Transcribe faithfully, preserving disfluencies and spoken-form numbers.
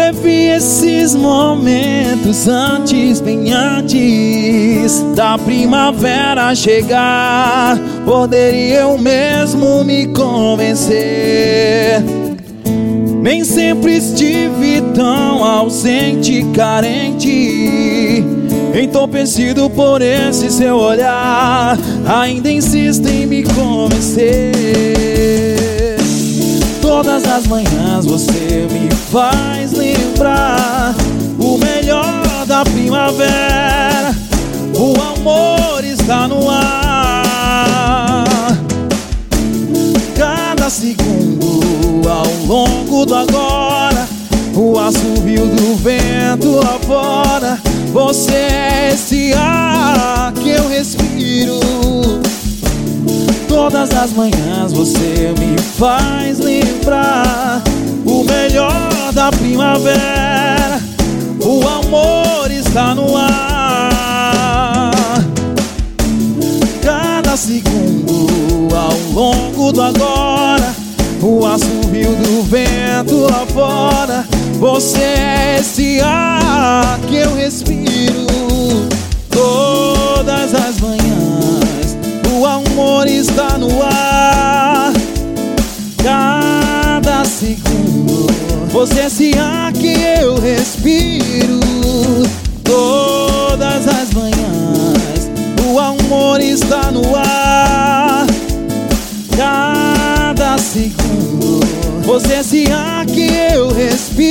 previ esses momentos antes, bem antes da primavera chegar. Poderia eu mesmo me convencer. Nem sempre estive tão ausente, carente, entorpecido por esse seu olhar. Ainda insisto em me convencer. Todas as manhãs você me faz lembrar o melhor da primavera. O amor está no ar. Cada segundo ao longo do agora, o assovio do vento lá fora. Você é esse ar que eu respiro. Todas as manhãs você me faz lembrar o melhor da primavera. O amor está no ar. Cada segundo ao longo do agora, o assovio do vento lá fora. Você é esse ar que eu respiro. Todas as manhãs o amor está no ar. Cada segundo você é esse ar que eu respiro. Todas as manhãs o amor está no ar. Cada segundo você é esse ar que eu respiro.